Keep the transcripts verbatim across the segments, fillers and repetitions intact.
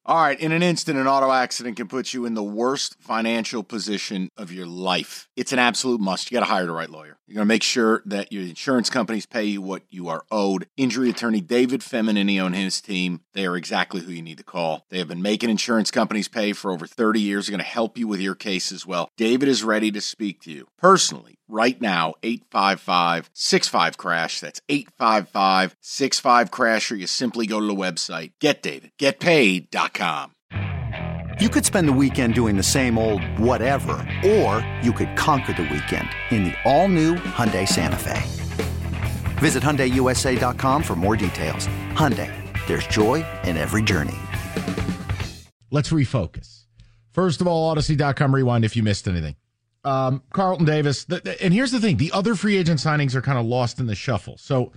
All right, in an instant, an auto accident can put you in the worst financial position of your life. It's an absolute must. You got to hire the right lawyer. You're going to make sure that your insurance companies pay you what you are owed. Injury attorney David Feminini and his team, they are exactly who you need to call. They have been making insurance companies pay for over thirty years. They're going to help you with your case as well. David is ready to speak to you personally right now. eight five five, six five, crash. That's eight five five, six five, crash, or you simply go to the website get david get paid dot com. You could spend the weekend doing the same old whatever, or you could conquer the weekend in the all-new Hyundai Santa Fe. Visit Hyundai U S A dot com for more details. Hyundai, there's joy in every journey. Let's refocus. First of all, Odyssey dot com rewind if you missed anything. Um, Carlton Davis, the, the, and here's the thing, the other free agent signings are kind of lost in the shuffle. So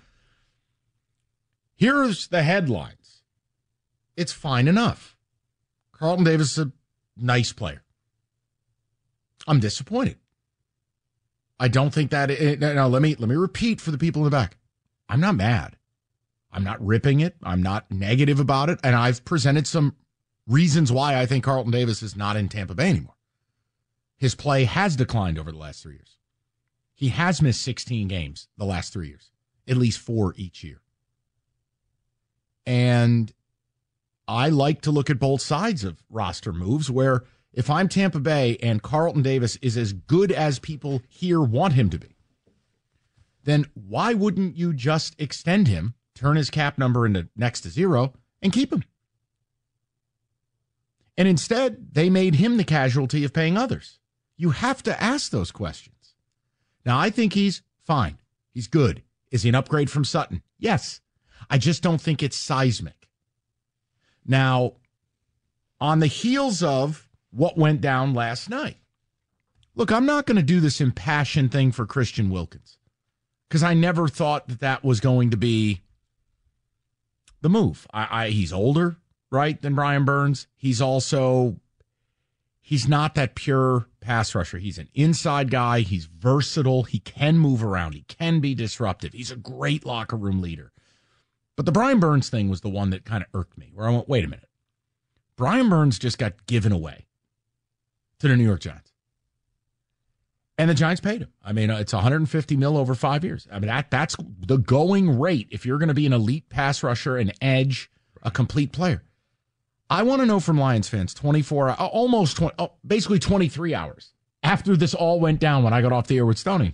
here's the headlines. It's fine enough. Carlton Davis is a nice player. I'm disappointed. I don't think that it, now let me let me repeat for the people in the back. I'm not mad. I'm not ripping it. I'm not negative about it. And I've presented some reasons why I think Carlton Davis is not in Tampa Bay anymore. His play has declined over the last three years. He has missed sixteen games the last three years, at least four each year. And I like to look at both sides of roster moves where if I'm Tampa Bay and Carlton Davis is as good as people here want him to be, then why wouldn't you just extend him, turn his cap number into next to zero, and keep him? And instead, they made him the casualty of paying others. You have to ask those questions. Now, I think he's fine. He's good. Is he an upgrade from Sutton? Yes. I just don't think it's seismic. Now, on the heels of what went down last night, look, I'm not going to do this impassioned thing for Christian Wilkins because I never thought that that was going to be the move. I, I, he's older, right, than Brian Burns. He's also, he's not that pure pass rusher. He's an inside guy. He's versatile. He can move around. He can be disruptive. He's a great locker room leader. But the Brian Burns thing was the one that kind of irked me, where I went, wait a minute. Brian Burns just got given away to the New York Giants. And the Giants paid him. I mean, it's one hundred fifty mil over five years. I mean, that that's the going rate if you're going to be an elite pass rusher, an edge, a complete player. I want to know from Lions fans, twenty-four, almost twenty, oh, basically twenty-three hours after this all went down when I got off the air with Stoney.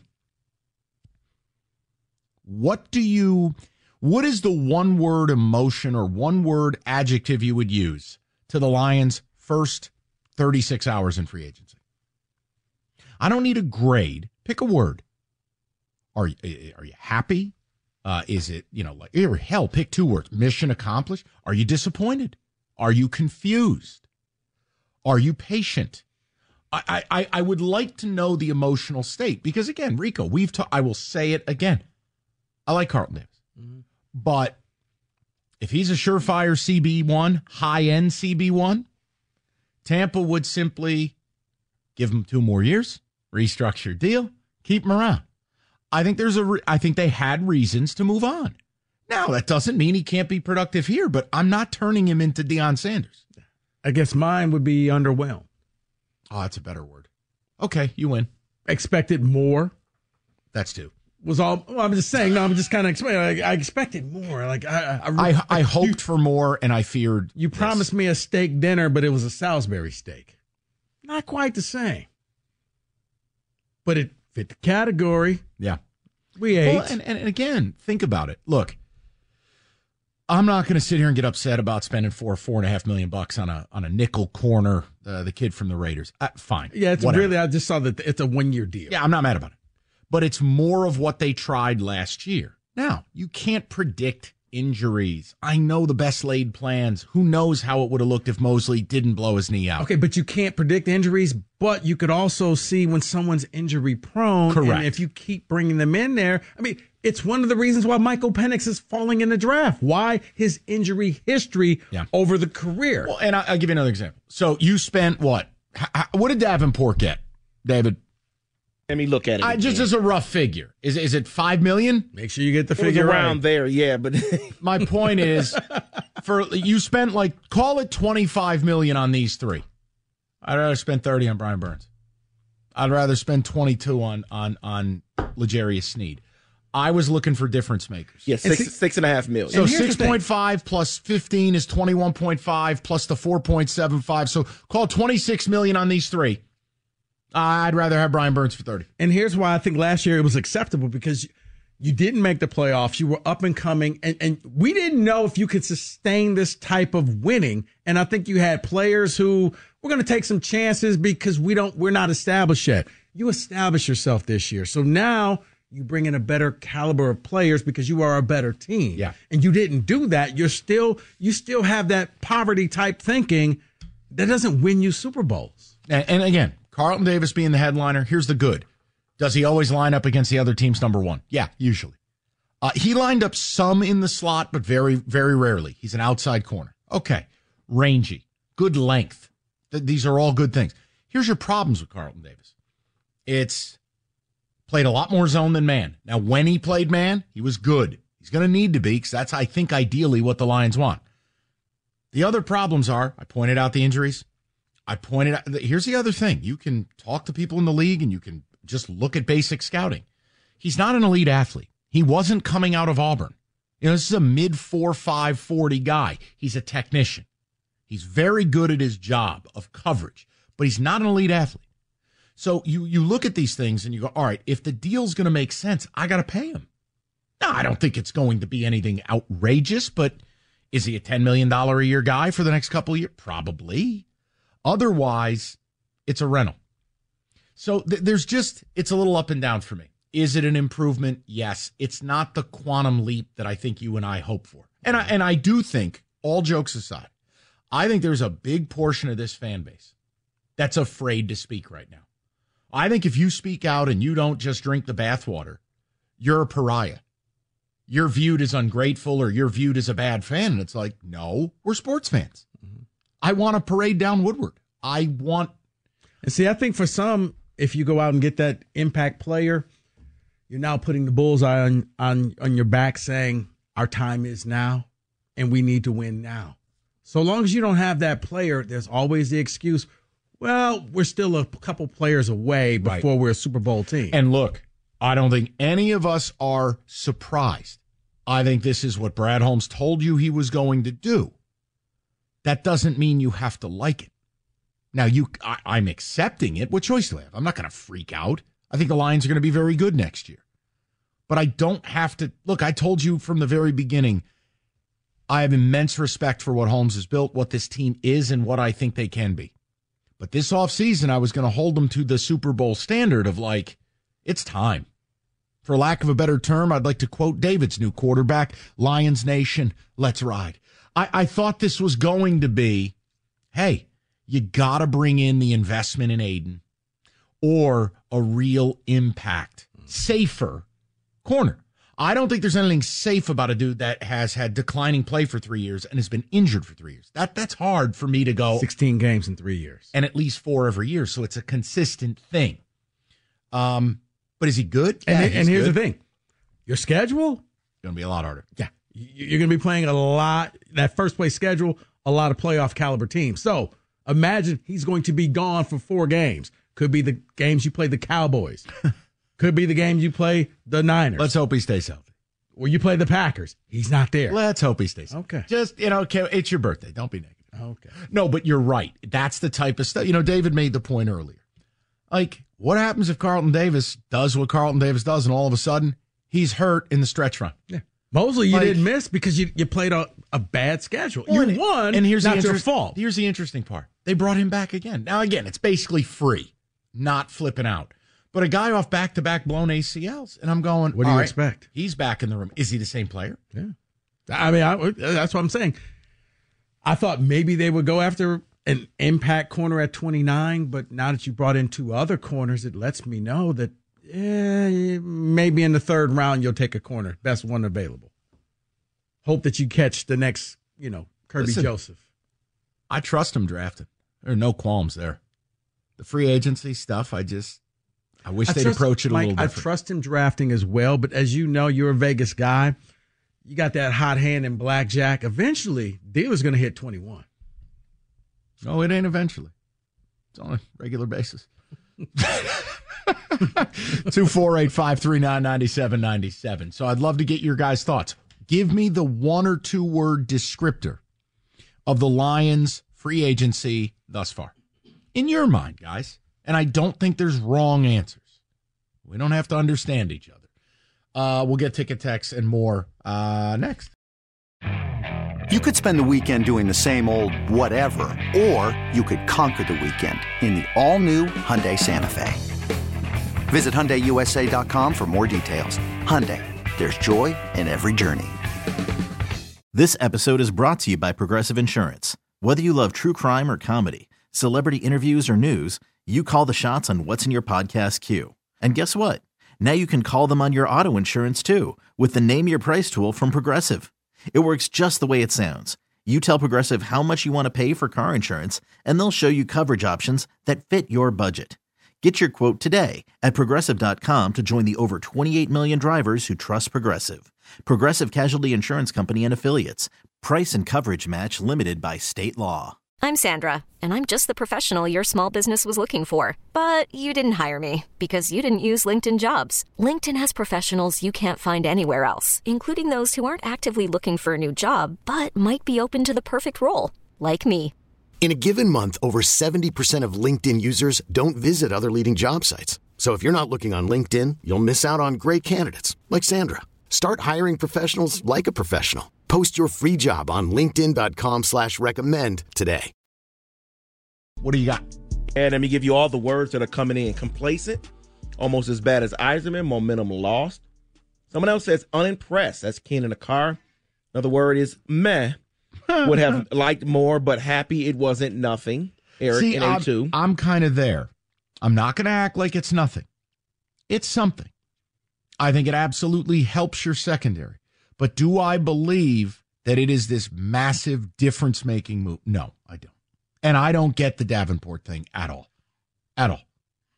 What do you... What is the one-word emotion or one-word adjective you would use to the Lions' first thirty-six hours in free agency? I don't need a grade. Pick a word. Are you, are you happy? Uh, is it, you know, like, or hell, pick two words. Mission accomplished. Are you disappointed? Are you confused? Are you patient? I, I, I would like to know the emotional state because, again, Rico, we've ta- I will say it again. I like Carlton Davis. Mm-hmm. But if he's a surefire C B one, high-end C B one, Tampa would simply give him two more years, restructure deal, keep him around. I think there's a. Re- I think they had reasons to move on. Now, that doesn't mean he can't be productive here, but I'm not turning him into Deion Sanders. I guess mine would be underwhelmed. Oh, that's a better word. Okay, you win. Expected more. That's two. Was all well, I'm just saying. No, I'm just kind of explaining. I, I expected more. Like I, I, I, I hoped you, for more, and I feared. You this. promised me a steak dinner, but it was a Salisbury steak. Not quite the same, but it fit the category. Yeah, we ate. Well, and, and again, think about it. Look, I'm not going to sit here and get upset about spending four, four and a half million bucks on a on a nickel corner. Uh, the kid from the Raiders. Uh, fine. Yeah, it's whatever. really. I just saw that it's a one year deal. Yeah, I'm not mad about it. But it's more of what they tried last year. Now, you can't predict injuries. I know the best laid plans. Who knows how it would have looked if Mosley didn't blow his knee out. Okay, but you can't predict injuries, but you could also see when someone's injury prone. Correct. And if you keep bringing them in there, I mean, it's one of the reasons why Michael Penix is falling in the draft. Why his injury history yeah. over the career. Well, and I'll, I'll give you another example. So you spent what? H- what did Davenport get, David? Let me look at it. I, just as a rough figure. Is is it five million? Make sure you get the it figure was around right. there, yeah. But my point is, for you spent like call it twenty-five million on these three. I'd rather spend thirty on Brian Burns. I'd rather spend twenty-two on on on L'Jarius Sneed. I was looking for difference makers. Yeah, six, and six and a half million. So six point five plus fifteen is twenty-one point five plus the four point seven five. So call twenty-six million on these three. I'd rather have Brian Burns for thirty. And here's why I think last year it was acceptable, because you didn't make the playoffs. You were up and coming, and, and we didn't know if you could sustain this type of winning. And I think you had players who were going to take some chances because we don't, we're not established yet. You establish yourself this year. So now you bring in a better caliber of players because you are a better team. Yeah. And you didn't do that. You're still, you still have that poverty type thinking that doesn't win you Super Bowls. And, and again, Carlton Davis being the headliner, here's the good. Does he always line up against the other team's number one? Yeah, usually. Uh, he lined up some in the slot, but very, very rarely. He's an outside corner. Okay. Rangy. Good length. Th- these are all good things. Here's your problems with Carlton Davis. It's played a lot more zone than man. Now, when he played man, he was good. He's going to need to be, because that's, I think, ideally what the Lions want. The other problems are, I pointed out the injuries. I pointed out, here's the other thing. You can talk to people in the league and you can just look at basic scouting. He's not an elite athlete. He wasn't coming out of Auburn. You know, this is a mid four five forty guy. He's a technician. He's very good at his job of coverage, but he's not an elite athlete. So you you look at these things and you go, all right, if the deal's going to make sense, I got to pay him. Now, I don't think it's going to be anything outrageous, but is he a ten million dollars a year guy for the next couple of years? Probably. Otherwise, it's a rental. So th- there's just, it's a little up and down for me. Is it an improvement? Yes. It's not the quantum leap that I think you and I hope for. And I, and I do think, all jokes aside, I think there's a big portion of this fan base that's afraid to speak right now. I think if you speak out and you don't just drink the bathwater, you're a pariah. You're viewed as ungrateful or you're viewed as a bad fan. And it's like, no, we're sports fans. Mm-hmm. I want to parade down Woodward. I want. And see, I think for some, if you go out and get that impact player, you're now putting the bullseye on, on, on your back saying our time is now and we need to win now. So long as you don't have that player, there's always the excuse, well, we're still a couple players away before right. we're a Super Bowl team. And look, I don't think any of us are surprised. I think this is what Brad Holmes told you he was going to do. That doesn't mean you have to like it. Now, you, I, I'm accepting it. What choice do I have? I'm not going to freak out. I think the Lions are going to be very good next year. But I don't have to. Look, I told you from the very beginning, I have immense respect for what Holmes has built, what this team is, and what I think they can be. But this offseason, I was going to hold them to the Super Bowl standard of like, it's time. For lack of a better term, I'd like to quote David's new quarterback, Lions Nation, let's ride. I, I thought this was going to be, hey, you got to bring in the investment in Aiden or a real impact, safer corner. I don't think there's anything safe about a dude that has had declining play for three years and has been injured for three years. That That's hard for me to go. sixteen games in three years. And at least four every year, so it's a consistent thing. Um, But is he good? And, yeah, and here's good. the thing. Your schedule? Going to be a lot harder. Yeah. You're going to be playing a lot, that first place schedule, a lot of playoff caliber teams. So imagine he's going to be gone for four games. Could be the games you play the Cowboys. Could be the games you play the Niners. Let's hope he stays healthy. Or you play the Packers. He's not there. Let's hope he stays healthy. Okay. Just, you know, it's your birthday. Don't be negative. Okay. No, but you're right. That's the type of stuff. You know, David made the point earlier. Like, what happens if Carlton Davis does what Carlton Davis does and all of a sudden he's hurt in the stretch run? Yeah. Mosley, you like, didn't miss because you, you played a, a bad schedule. Well, you won, and here's not the your interest, fault. Here's the interesting part. They brought him back again. Now, again, it's basically free, not flipping out. But a guy off back-to-back blown A C Ls, and I'm going, what do you right, expect? He's back in the room. Is he the same player? Yeah. I mean, I, that's what I'm saying. I thought maybe they would go after an impact corner at twenty-nine, but now that you brought in two other corners, it lets me know that eh, maybe in the third round you'll take a corner, best one available. Hope that you catch the next, you know, Kirby Listen, Joseph. I trust him drafted. There are no qualms there. The free agency stuff, I just, I wish I they'd trust, approach it a Mike, little different. I trust him drafting as well, but as you know, you're a Vegas guy. you got that hot hand in blackjack. Eventually, dealer's going to hit twenty-one. No, it ain't eventually. It's on a regular basis. two four eight, five three nine, nine seven nine seven. So I'd love to get your guys' thoughts. Give me the one or two word descriptor of the Lions free agency thus far. In your mind, guys. And I don't think there's wrong answers. We don't have to understand each other. Uh, we'll get ticket texts and more uh, next. You could spend the weekend doing the same old whatever, or you could conquer the weekend in the all-new Hyundai Santa Fe. Visit Hyundai U S A dot com for more details. Hyundai, there's joy in every journey. This episode is brought to you by Progressive Insurance. Whether you love true crime or comedy, celebrity interviews or news, you call the shots on what's in your podcast queue. And guess what? Now you can call them on your auto insurance too with the Name Your Price tool from Progressive. It works just the way it sounds. You tell Progressive how much you want to pay for car insurance, and they'll show you coverage options that fit your budget. Get your quote today at Progressive dot com to join the over twenty-eight million drivers who trust Progressive. Progressive Casualty Insurance Company and Affiliates. Price and coverage match limited by state law. I'm Sandra, and I'm just the professional your small business was looking for. But you didn't hire me because you didn't use LinkedIn Jobs. LinkedIn has professionals you can't find anywhere else, including those who aren't actively looking for a new job, but might be open to the perfect role, like me. In a given month, over seventy percent of LinkedIn users don't visit other leading job sites. So if you're not looking on LinkedIn, you'll miss out on great candidates like Sandra. Start hiring professionals like a professional. Post your free job on linkedin dot com slash recommend today. What do you got? And let me give you all the words that are coming in. Complacent, almost as bad as Eiserman, momentum lost. Someone else says unimpressed. That's Ken in the car. Another word is meh. Would have liked more, but happy it wasn't nothing. Eric See, in A two. I'm, I'm kind of there. I'm not going to act like it's nothing. It's something. I think it absolutely helps your secondary. But do I believe that it is this massive difference-making move? No, I don't. And I don't get the Davenport thing at all. At all.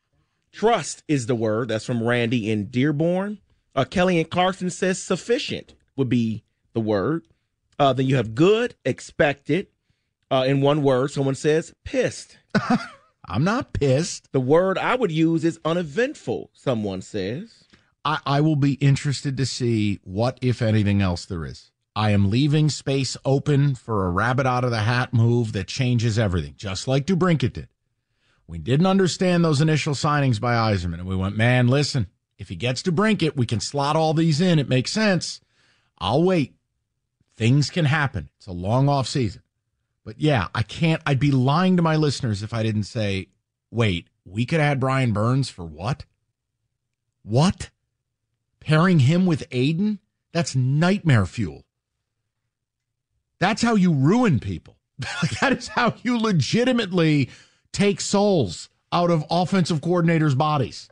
Trust is the word. That's from Randy in Dearborn. Uh, Kelly and Clarkson says sufficient would be the word. Uh, then you have good, expected. Uh, in one word, someone says pissed. I'm not pissed. The word I would use is uneventful, someone says. I, I will be interested to see what, if anything else, there is. I am leaving space open for a rabbit out of the hat move that changes everything, just like DeBrincat did. We didn't understand those initial signings by Eiserman, and we went, man, listen, if he gets DeBrincat, we can slot all these in. It makes sense. I'll wait. Things can happen. It's a long off season. But yeah, I can't, I'd be lying to my listeners if I didn't say, wait, we could add Brian Burns for what? What? Pairing him with Aiden? That's nightmare fuel. That's how you ruin people. That is how you legitimately take souls out of offensive coordinators' bodies.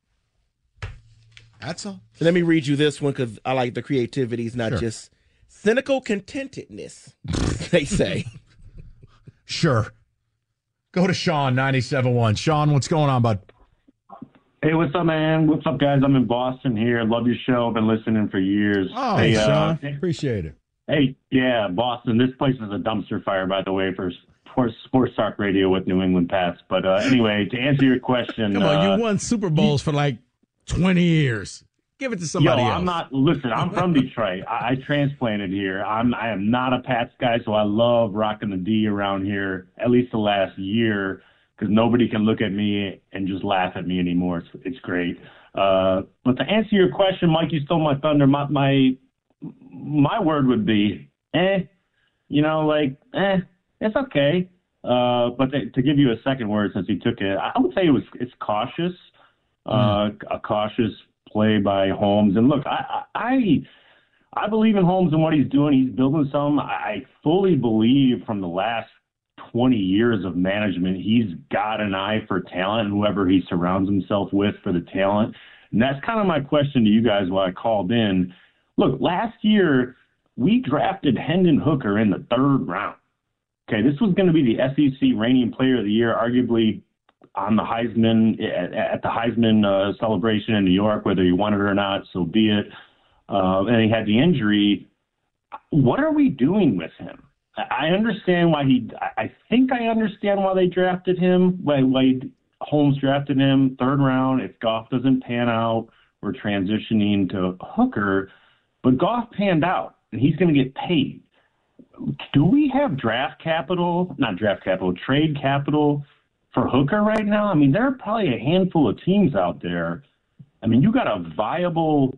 That's all. Let me read you this one because I like the creativity. It's not Sure. just cynical contentedness, they say. Sure. Go to Sean, ninety-seven point one. Sean, what's going on, bud? Hey, what's up, man? What's up, guys? I'm in Boston here. Love your show. Been listening for years. Oh, hey, Sean, uh, appreciate it. hey, yeah, Boston. This place is a dumpster fire, by the way, for sports, sports talk radio with New England Pats. But uh, anyway, to answer your question, Come on, uh, you won Super Bowls for like twenty years. Give it to yo, somebody else. I'm not. Listen, I'm from Detroit. I, I transplanted here. I'm. I am not a Pats guy, so I love rocking the D around here. At least the last year. Because nobody can look at me and just laugh at me anymore. It's, it's great. Uh, but to answer your question, Mike, you stole my thunder. My my my word would be, eh. You know, like, eh, it's okay. Uh, but to, to give you a second word, since he took it, I would say it was it's cautious. Uh, mm. A cautious play by Holmes. And look, I I I believe in Holmes and what he's doing. He's building some. I fully believe from the last twenty years of management, he's got an eye for talent, and whoever he surrounds himself with for the talent. And that's kind of my question to you guys while I called in. Look, last year, we drafted Hendon Hooker in the third round. Okay, this was going to be the S E C reigning player of the year, arguably on the Heisman, at the Heisman uh, celebration in New York, whether you wanted it or not, so be it. Uh, and he had the injury. what are we doing with him? I understand why he – I think I understand why they drafted him, why, why Holmes drafted him third round. If Goff doesn't pan out, we're transitioning to Hooker. But Goff panned out, and he's going to get paid. Do we have draft capital – not draft capital, trade capital for Hooker right now? I mean, there are probably a handful of teams out there. I mean, you got a viable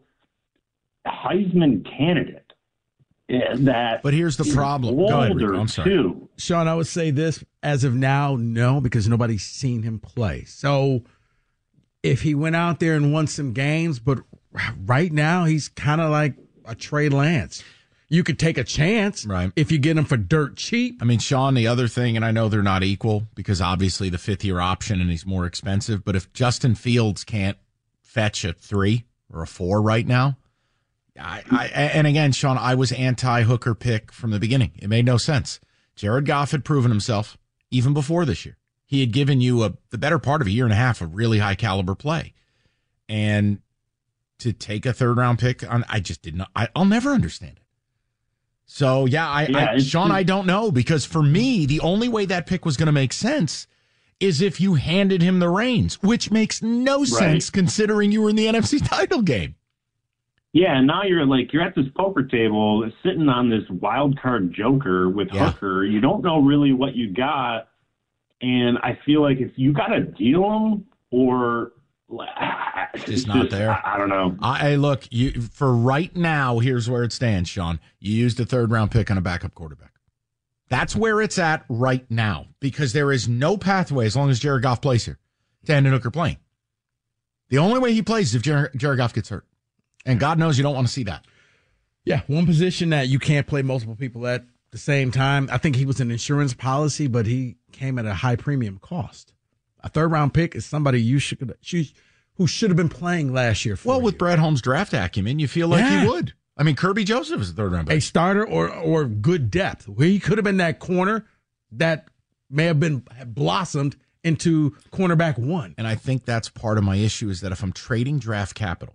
Heisman candidate. That but here's the problem. Go ahead, Rico. I'm sorry. Too. Sean, I would say this, as of now, no, because nobody's seen him play. So if he went out there and won some games, but right now he's kind of like a Trey Lance. You could take a chance right. if you get him for dirt cheap. I mean, Sean, the other thing, and I know they're not equal because obviously the fifth-year option and he's more expensive, but if Justin Fields can't fetch a three or a four right now, I, I, and again, Sean, I was anti-Hooker pick from the beginning. It made no sense. Jared Goff had proven himself even before this year. He had given you a the better part of a year and a half of really high caliber play, and to take a third round pick on, I just didn't. I, I'll never understand it. So yeah, I, yeah I Sean, I don't know because for me, the only way that pick was going to make sense is if you handed him the reins, which makes no right. sense considering you were in the N F C title game. Yeah, and now you're like you're at this poker table sitting on this wild card joker with yeah. Hooker. You don't know really what you got, and I feel like if you got to deal him or it's just not just, there. I, I don't know. I look you for right now. Here's where it stands, Sean. You used a third round pick on a backup quarterback. That's where it's at right now because there is no pathway as long as Jared Goff plays here to Hendon Hooker playing. The only way he plays is if Jared, Jared Goff gets hurt. And God knows you don't want to see that. Yeah, one position that you can't play multiple people at the same time. I think he was an insurance policy, but he came at a high premium cost. A third-round pick is somebody you should who should have been playing last year. For well, with year. Brad Holmes' draft acumen, you feel like yeah. he would. I mean, Kirby Joseph is a third-round pick. A starter or or good depth. Where he could have been that corner that may have been have blossomed into cornerback one. And I think that's part of my issue is that if I'm trading draft capital,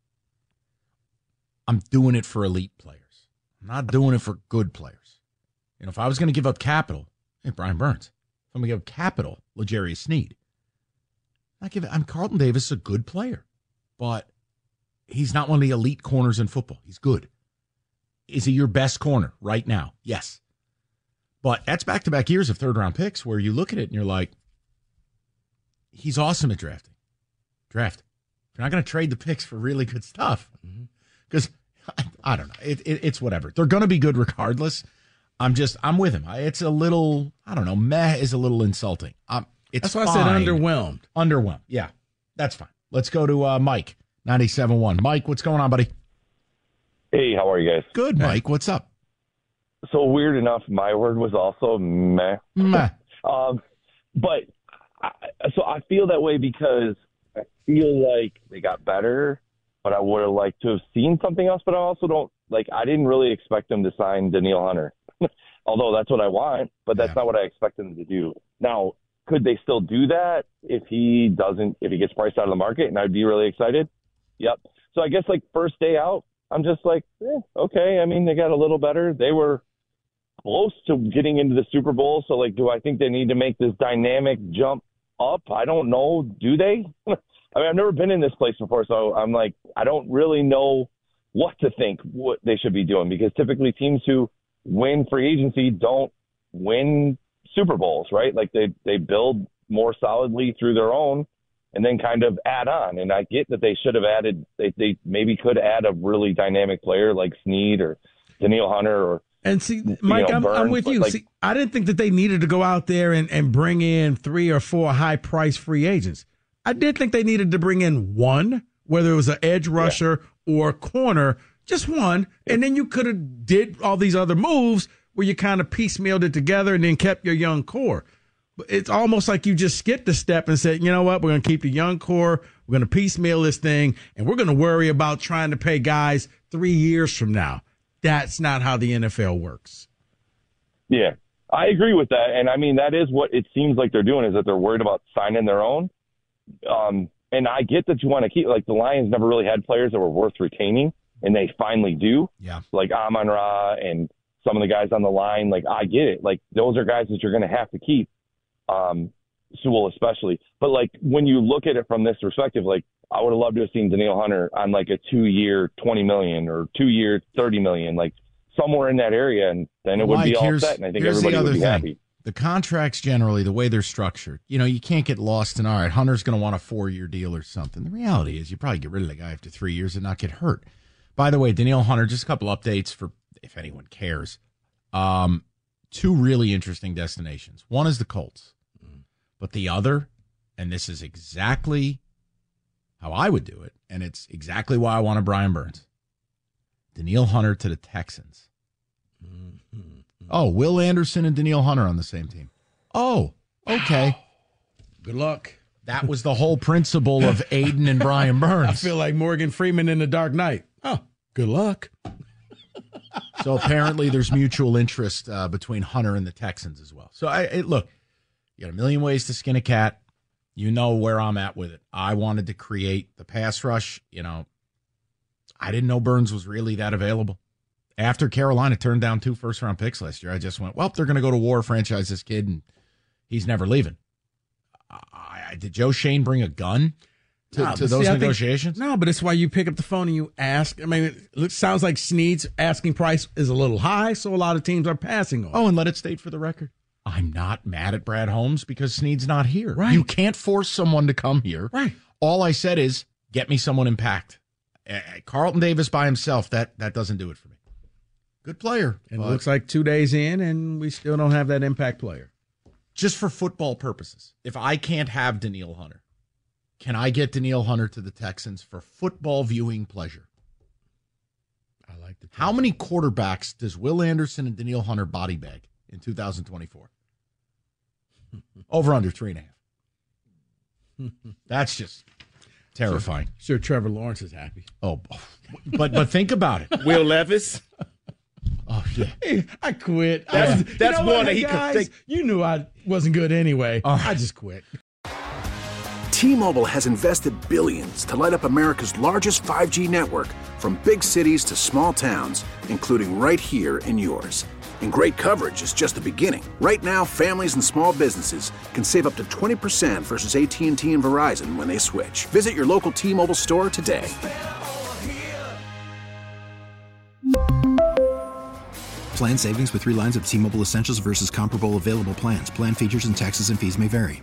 I'm doing it for elite players. I'm not doing it for good players. You know, if I was going to give up capital, hey, Brian Burns. If I'm going to give up capital, L'Jarius Sneed. Not give it. I'm Carlton Davis is a good player, but he's not one of the elite corners in football. He's good. Is he your best corner right now? Yes. But that's back-to-back years of third-round picks where you look at it and you're like, he's awesome at drafting. Draft. You're not going to trade the picks for really good stuff. Mm-hmm. Because, I, I don't know, it, it, it's whatever. They're going to be good regardless. I'm just, I'm with him. It's a little, I don't know, meh is a little insulting. Um, it's That's why fine. I said underwhelmed. Underwhelmed, yeah. That's fine. Let's go to uh, Mike, ninety-seven point one. Mike, what's going on, buddy? Hey, how are you guys? Good, Mike. What's up? So weird enough, my word was also meh. Meh. um, but, I, so I feel that way because I feel like they got better. But I would have liked to have seen something else. But I also don't like. I didn't really expect them to sign Danielle Hunter, although that's what I want. But that's yeah. not what I expect them to do. Now, could they still do that if he doesn't? If he gets priced out of the market, and I'd be really excited. Yep. So I guess like first day out, I'm just like, eh, okay. I mean, they got a little better. They were close to getting into the Super Bowl. So like, do I think they need to make this dynamic jump up? I don't know. Do they? I mean, I've never been in this place before, so I'm like, I don't really know what to think what they should be doing because typically teams who win free agency don't win Super Bowls, right? Like they, they build more solidly through their own and then kind of add on. And I get that they should have added, they, they maybe could add a really dynamic player like Sneed or Danielle Hunter or And see, Mike, you know, I'm, Burns, I'm with you. like, see, I didn't think that they needed to go out there and, and bring in three or four high-priced free agents. I did think they needed to bring in one, whether it was an edge rusher yeah. or corner, just one, and then you could have did all these other moves where you kind of piecemealed it together and then kept your young core. But it's almost like you just skipped a step and said, you know what, we're going to keep the young core, we're going to piecemeal this thing, and we're going to worry about trying to pay guys three years from now. That's not how the N F L works. Yeah, I agree with that. And, I mean, that is what it seems like they're doing is that they're worried about signing their own. Um, and I get that you want to keep – like the Lions never really had players that were worth retaining. and they finally do, yeah, like Amon-Ra and some of the guys on the line, like I get it. Like those are guys that you're going to have to keep, um, Sewell especially. But like when you look at it from this perspective, like I would have loved to have seen Danielle Hunter on like a two-year twenty million dollars or two-year thirty million dollars, like somewhere in that area, and then it would Mike, be all here's, set, and I think here's everybody the other would be thing. happy. The contracts generally, the way they're structured, you know, you can't get lost in, all right, Hunter's going to want a four-year deal or something. The reality is you probably get rid of the guy after three years and not get hurt. By the way, Danielle Hunter, just a couple updates for if anyone cares. Um, two really interesting destinations. One is the Colts, but the other, and this is exactly how I would do it, and it's exactly why I wanted Brian Burns. Danielle Hunter to the Texans. Oh, Will Anderson and Danielle Hunter on the same team. Oh, okay. Good luck. That was the whole principle of Aiden and Brian Burns. I feel like Morgan Freeman in The Dark Knight. Oh, good luck. So apparently there's mutual interest uh, between Hunter and the Texans as well. So, I it, look, you got a million ways to skin a cat. You know where I'm at with it. I wanted to create the pass rush. You know, I didn't know Burns was really that available. After Carolina turned down two first-round picks last year, I just went, well, they're going to go to war, franchise this kid, and he's never leaving. I, did Joe Shane bring a gun to, no, to those see, negotiations? Think, no, but it's why you pick up the phone and you ask. I mean, it sounds like Snead's asking price is a little high, so a lot of teams are passing on. Oh, and let it state for the record, I'm not mad at Brad Holmes because Snead's not here. Right. You can't force someone to come here. Right. All I said is, get me someone impact. Uh, Carlton Davis by himself, that that doesn't do it for me. Good player. And it looks like two days in, and we still don't have that impact player. Just for football purposes, if I can't have Danielle Hunter, can I get Danielle Hunter to the Texans for football viewing pleasure? I like the. How many quarterbacks does Will Anderson and Danielle Hunter body bag in two thousand twenty-four? Over under three and a half. That's just terrifying. Sure, sure, Trevor Lawrence is happy. Oh, but but think about it. Will Levis. Oh yeah, hey, I quit. That's, I, that's you know one what, that he guys, could take. You knew I wasn't good anyway. Uh, I just quit. T-Mobile has invested billions to light up America's largest five G network, from big cities to small towns, including right here in yours. And great coverage is just the beginning. Right now, families and small businesses can save up to twenty percent versus A T and T and Verizon when they switch. Visit your local T-Mobile store today. Plan savings with three lines of T-Mobile Essentials versus comparable available plans. Plan features and taxes and fees may vary.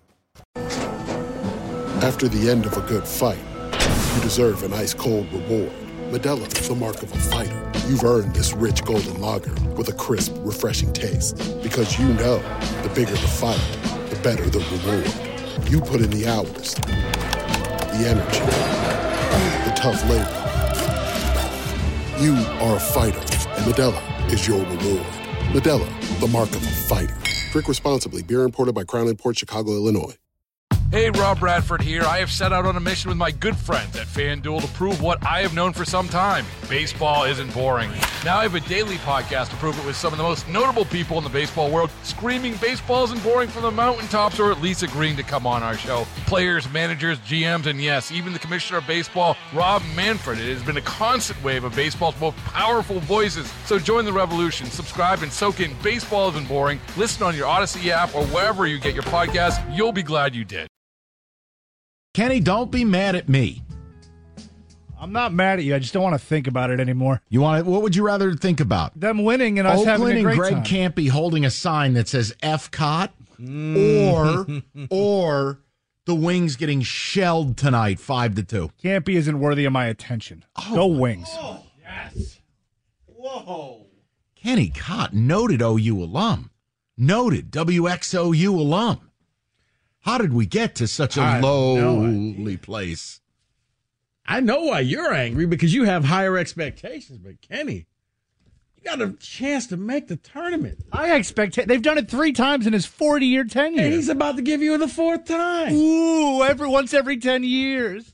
After the end of a good fight, you deserve an ice-cold reward. Modelo is the mark of a fighter. You've earned this rich golden lager with a crisp, refreshing taste. Because you know, the bigger the fight, the better the reward. You put in the hours, the energy, the tough labor. You are a fighter, and Modelo is your reward. Modelo, the mark of a fighter. Drink responsibly. Beer imported by Crown Imports, Chicago, Illinois. Hey, Rob Bradford here. I have set out on a mission with my good friends at FanDuel to prove what I have known for some time. Baseball isn't boring. Now I have a daily podcast to prove it with some of the most notable people in the baseball world, screaming baseball isn't boring from the mountaintops, or at least agreeing to come on our show. Players, managers, G Ms, and yes, even the commissioner of baseball, Rob Manfred. It has been a constant wave of baseball's most powerful voices. So join the revolution. Subscribe and soak in Baseball Isn't Boring. Listen on your Odyssey app or wherever you get your podcast. You'll be glad you did. Kenny, don't be mad at me. I'm not mad at you. I just don't want to think about it anymore. You want to, what would you rather think about? Them winning and us Oakland having a great and Greg time. Campy holding a sign that says F C O T, mm. or or the Wings getting shelled tonight, five to two. Campy isn't worthy of my attention. Oh, Go Wings. Oh, yes. Whoa. Kenny Cott, noted O U alum, noted W X O U alum. How did we get to such a I lowly place? I know why you're angry, because you have higher expectations. But Kenny, you got a chance to make the tournament. I expect they've done it three times in his forty-year tenure. And he's about to give you the fourth time. Ooh, every once every ten years.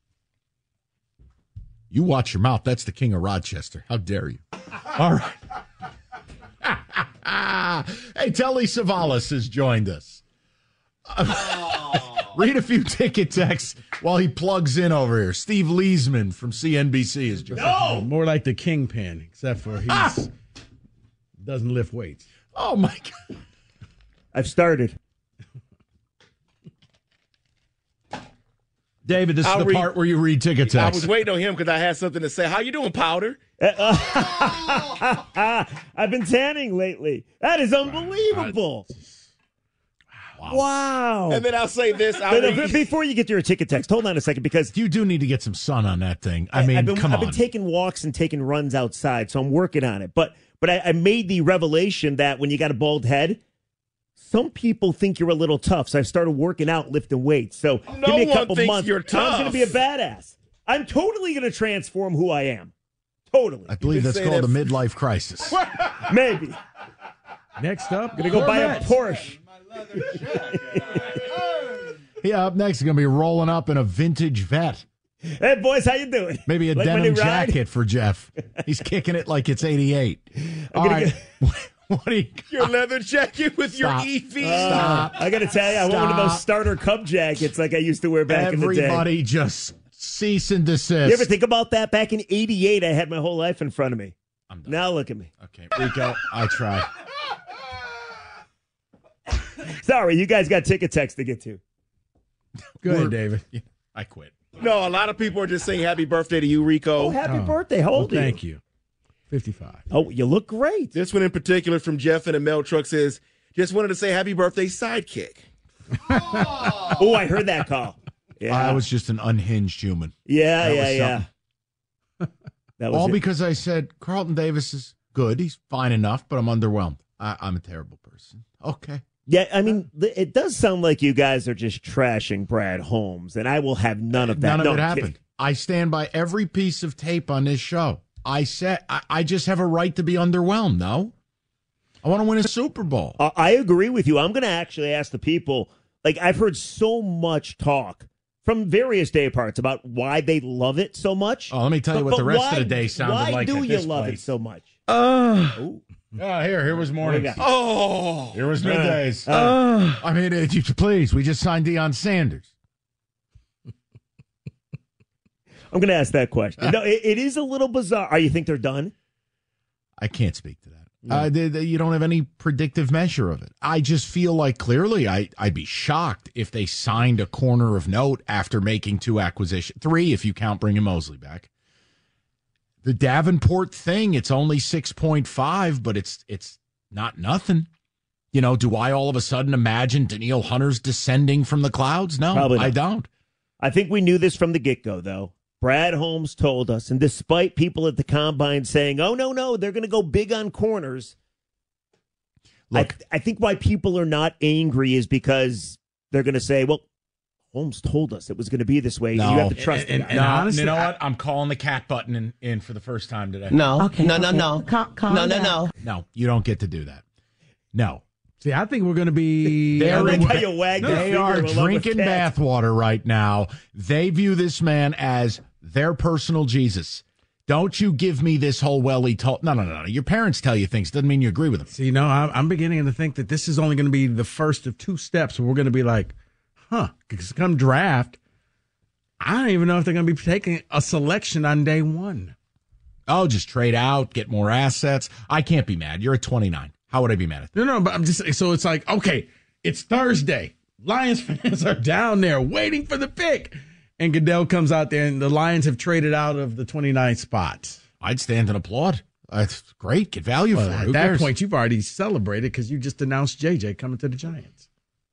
You watch your mouth. That's the king of Rochester. How dare you? All right. Hey, Telly Savalas has joined us. Read a few ticket texts while he plugs in over here. Steve Leesman from C N B C is joining. No! More like the kingpin, except for he ah! doesn't lift weights. Oh, my God. I've started. David, this I'll is the read, part where you read ticket texts. I was waiting on him because I had something to say. How you doing, Powder? I've been tanning lately. That is unbelievable. Wow. wow. And then I'll say this. I'll no, no, before you get to your ticket text, hold on a second, because you do need to get some sun on that thing. I mean, I've been, come I've on. been taking walks and taking runs outside, so I'm working on it. But but I, I made the revelation that when you got a bald head, some people think you're a little tough. So I started working out, lifting weights. So no give me a one couple thinks months. You're tough. I'm going to be a badass. I'm totally going to transform who I am. Totally. I believe that's called that. a midlife crisis. Maybe. Next up, going to go buy a Porsche. Yeah, up next is going to be rolling up in a vintage vet. Hey, boys, how you doing? Maybe a like denim jacket for Jeff. He's kicking it like it's eighty-eight. All right. Get... What do you got? Your leather jacket with Stop. your E V. Uh, Stop. I got to tell you, I want one of those starter Cub jackets like I used to wear back Everybody in the day. Everybody just cease and desist. You ever think about that? Back in eighty-eight, I had my whole life in front of me. I'm done. Now look at me. Okay, Rico, I try. Sorry, you guys got ticket text to get to. Go ahead, David. Yeah, I quit. No, a lot of people are just saying happy birthday to you, Rico. Oh, happy Oh. birthday. How old well, are you? Thank you. fifty-five. Oh, you look great. This one in particular from Jeff in the mail truck says, just wanted to say happy birthday, sidekick. Oh, I heard that call. Yeah. I was just an unhinged human. Yeah, That yeah, was yeah. That was All it. because I said Carlton Davis is good. He's fine enough, but I'm underwhelmed. I, I'm a terrible person. Okay. Yeah, I mean, th- it does sound like you guys are just trashing Brad Holmes, and I will have none of that. None of no, it I'm happened. kidding. I stand by every piece of tape on this show. I said I, I just have a right to be underwhelmed. No, I want to win a Super Bowl. Uh, I agree with you. I'm going to actually ask the people. Like, I've heard so much talk from various day parts about why they love it so much. Oh, let me tell you But- what the but rest why, of the day sounded why like. do at you this love place. it so much? Uh, Ooh. Oh, here, here was morning. got? Oh. Here was middays. Uh, I mean, uh, you- please, we just signed Deion Sanders. I'm going to ask that question. No, it, it is a little bizarre. Are you think they're done? I can't speak to that. Uh, they, they, you don't have any predictive measure of it. I just feel like clearly I, I'd be shocked if they signed a corner of note after making two acquisitions. Three, if you count bringing Mosley back. The Davenport thing, it's only six point five, but it's it's not nothing. You know, do I all of a sudden imagine Danielle Hunter's descending from the clouds? No, Probably not. I don't. I think we knew this from the get-go, though. Brad Holmes told us, and despite people at the Combine saying, oh, no, no, they're going to go big on corners, Look, I, I think why people are not angry is because they're going to say, well, Holmes told us it was going to be this way. No. You have to trust And- him. and no, honestly, you know I- what? I'm calling the cat button in, in for the first time today. No, Okay, no, no, okay. no. Cal- calm no, no, down. no. No, you don't get to do that. No. See, I think we're going to be. They're I like in- how you wag your They finger are along with drinking cats. bathwater right now. They view this man as their personal Jesus. Don't you give me this whole, well, he told. No, no, no, no. Your parents tell you things. Doesn't mean you agree with them. See, no, I'm, I'm beginning to think that this is only going to be the first of two steps where we're going to be like, huh, because come draft, I don't even know if they're going to be taking a selection on day one. Oh, just trade out, get more assets. I can't be mad. You're at twenty-nine. How would I be mad at that? No, no, but I'm just, so it's like, okay, it's Thursday. Lions fans are down there waiting for the pick. And Goodell comes out there, and the Lions have traded out of the twenty-ninth spot. I'd stand and applaud. That's great. Get value Well, for it. at Who that cares? point, you've already celebrated because you just announced J J coming to the Giants.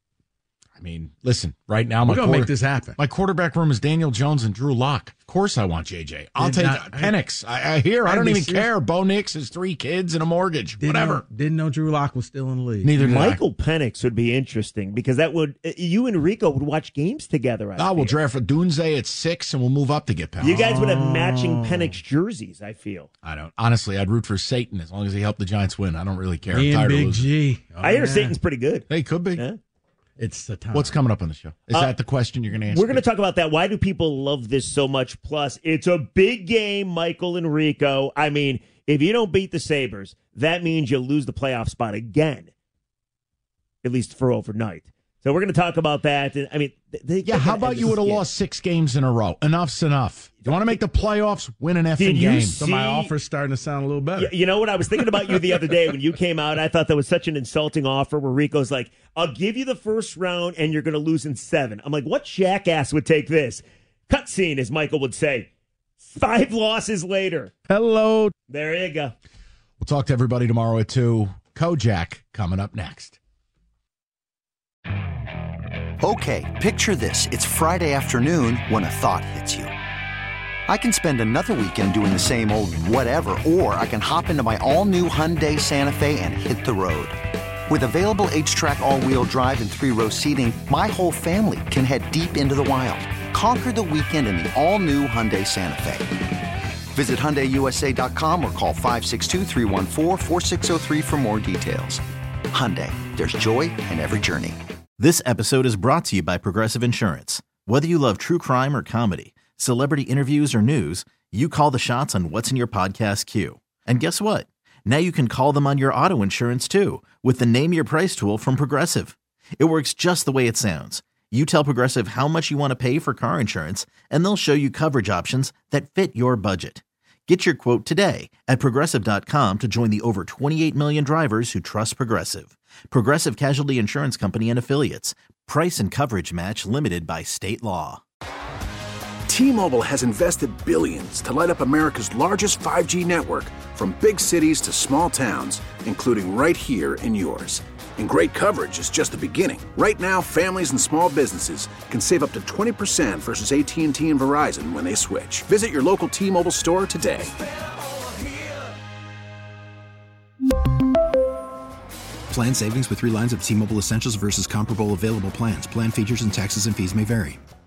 I mean, listen, right now, my, We're gonna quarter- make this happen. my quarterback room is Daniel Jones and Drew Lock. Of course I want J J. I'll Did take not- Penix. I, I hear. I I'd don't be even serious. care. Bo Nix has three kids and a mortgage. Didn't Whatever. Know, didn't know Drew Lock was still in the league. Neither did Michael Penix would be interesting because that would uh, you and Rico would watch games together. I I. Oh, we'll feel. draft a Dunze at six, and we'll move up to get Penix. You guys would have matching Penix jerseys. I feel. I don't. Honestly, I'd root for Satan as long as he helped the Giants win. I don't really care. Me I'm and tired of Big losing. G. Oh, I hear yeah. Satan's pretty good. They could be. Yeah. It's the time. What's coming up on the show? Is Uh, that the question you're going to ask? We're going to talk about that. Why do people love this so much? Plus, it's a big game, Michael and Rico. I mean, if you don't beat the Sabres, that means you'll lose the playoff spot again, at least for overnight. So we're going to talk about that. And I mean, they, yeah. How about you would have lost six games in a row? Enough's enough. You want to make the playoffs? Win an effing game. So my offer's starting to sound a little better. You know what? I was thinking about you the other day when you came out. I thought that was such an insulting offer where Rico's like, I'll give you the first round and you're going to lose in seven. I'm like, what jackass would take this? Cutscene, as Michael would say. Five losses later. Hello. There you go. We'll talk to everybody tomorrow at two. Kojak coming up next. Okay, picture this. It's Friday afternoon when a thought hits you. I can spend another weekend doing the same old whatever, or I can hop into my all-new Hyundai Santa Fe and hit the road. With available H-Track all-wheel drive and three-row seating, my whole family can head deep into the wild. Conquer the weekend in the all-new Hyundai Santa Fe. Visit Hyundai U S A dot com or call five six two, three one four, four six zero three for more details. Hyundai, there's joy in every journey. This episode is brought to you by Progressive Insurance. Whether you love true crime or comedy, celebrity interviews or news, you call the shots on what's in your podcast queue. And guess what? Now you can call them on your auto insurance too with the Name Your Price tool from Progressive. It works just the way it sounds. You tell Progressive how much you want to pay for car insurance, and they'll show you coverage options that fit your budget. Get your quote today at Progressive dot com to join the over twenty-eight million drivers who trust Progressive. Progressive Casualty Insurance Company and Affiliates. Price and coverage match limited by state law. T-Mobile has invested billions to light up America's largest five G network, from big cities to small towns, including right here in yours. And great coverage is just the beginning. Right now, families and small businesses can save up to twenty percent versus A T and T and Verizon when they switch. Visit your local T-Mobile store today. Plan savings with three lines of T-Mobile Essentials versus comparable available plans. Plan features and taxes and fees may vary.